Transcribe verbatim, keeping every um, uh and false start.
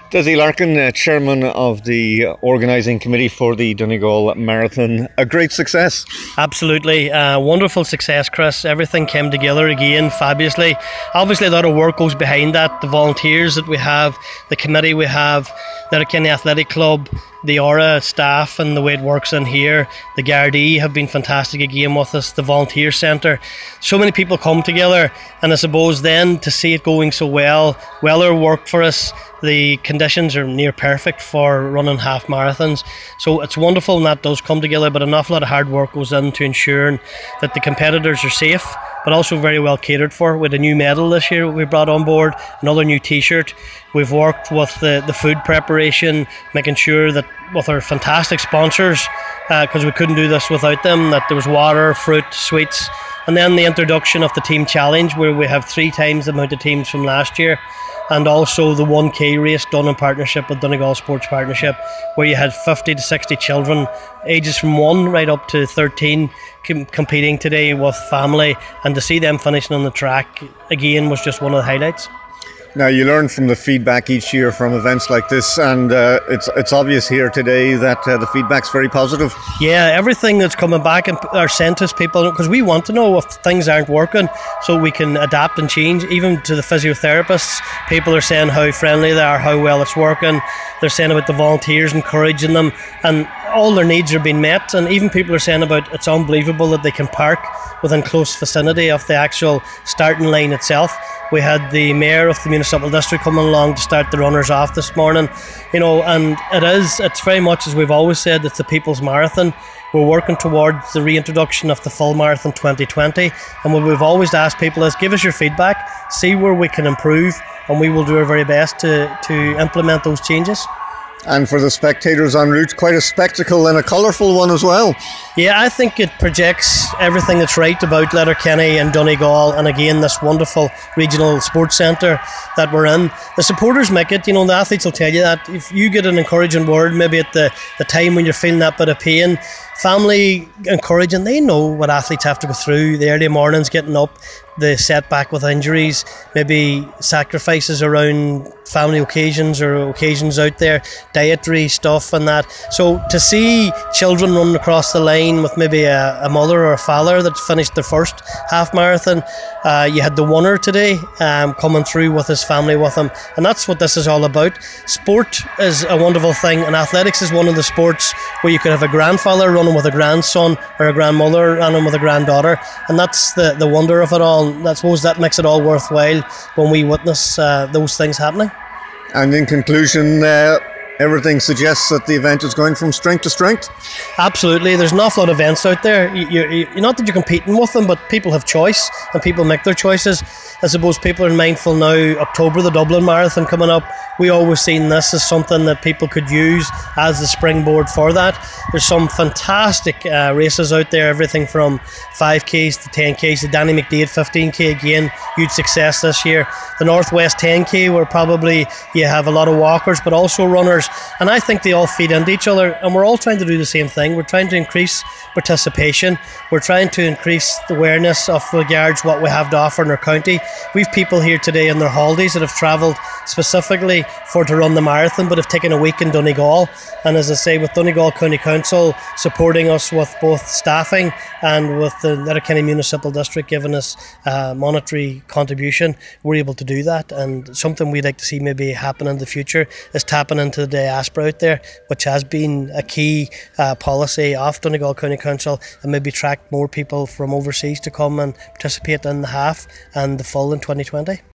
Desi Larkin, uh, Chairman of the Organising Committee for the Donegal Marathon. A great success. Absolutely. Uh, wonderful success, Chris. Everything came together again fabulously. Obviously a lot of work goes behind that. The volunteers that we have, the committee we have, the Letterkenny Athletic Club, the Aura staff and the way it works in here. The Gardaí have been fantastic again with us, the volunteer centre. So many people come together, and I suppose then to see it going so well, weather worked for us. The conditions are near perfect for running half marathons. So it's wonderful and that does come together, but an awful lot of hard work goes into ensuring that the competitors are safe, but also very well catered for. With a new medal this year we brought on board, another new t-shirt. We've worked with the, the food preparation, making sure that with our fantastic sponsors, because uh, we couldn't do this without them, that there was water, fruit, sweets, and then the introduction of the team challenge where we have three times the amount of teams from last year, and also the one K race done in partnership with Donegal Sports Partnership, where you had fifty to sixty children, ages from one right up to thirteen, com- competing today with family, and to see them finishing on the track again was just one of the highlights. Now, you learn from the feedback each year from events like this, and uh, it's it's obvious here today that uh, the feedback's very positive. Yeah, everything that's coming back and are sent to us, people, because we want to know if things aren't working so we can adapt and change. Even to the physiotherapists, people are saying how friendly they are, how well it's working. They're saying about the volunteers, encouraging them, and all their needs are being met. And even people are saying about it's unbelievable that they can park within close vicinity of the actual starting line itself. We had the mayor of the municipal district coming along to start the runners off this morning, you know, and it is, it's very much as we've always said, it's the people's marathon. We're working towards the reintroduction of the full marathon twenty twenty, and what we've always asked people is give us your feedback, see where we can improve, and we will do our very best to, to implement those changes. And for the spectators en route, quite a spectacle and a colourful one as well. Yeah, I think it projects everything that's right about Letterkenny and Donegal, and again this wonderful regional sports centre that we're in. The supporters make it, you know, the athletes will tell you that. If you get an encouraging word maybe at the, the time when you're feeling that bit of pain, family encouraging, they know what athletes have to go through, the early mornings getting up, the setback with injuries, maybe sacrifices around family occasions or occasions out there, dietary stuff and that. So to see children running across the line with maybe a, a mother or a father that finished their first half marathon, uh, you had the winner today um, coming through with his family with him, and that's what this is all about. Sport is a wonderful thing, and athletics is one of the sports where you could have a grandfather running with a grandson or a grandmother running with a granddaughter, and that's the, the wonder of it all. I suppose that makes it all worthwhile when we witness uh, those things happening. And in conclusion, uh, everything suggests that the event is going from strength to strength. Absolutely. There's an awful lot of events out there. You, you, you, not that you're competing with them, but people have choice and people make their choices. I suppose people are mindful now, October, the Dublin Marathon coming up. We always seen this as something that people could use as the springboard for that. There's some fantastic uh, races out there, everything from five Ks to ten Ks. The Danny McDaid fifteen K, again, huge success this year. The Northwest ten K, where probably you have a lot of walkers, but also runners. And I think they all feed into each other, and we're all trying to do the same thing. We're trying to increase participation. We're trying to increase the awareness of regards what we have to offer in our county. We've people here today on their holidays that have travelled specifically for to run the marathon, but have taken a week in Donegal. And as I say, with Donegal County Council supporting us with both staffing and with the Letterkenny Municipal District giving us a monetary contribution, we're able to do that. And something we'd like to see maybe happen in the future is tapping into the diaspora out there, which has been a key uh, policy of Donegal County Council, and maybe attract more people from overseas to come and participate in the half and the full in twenty twenty.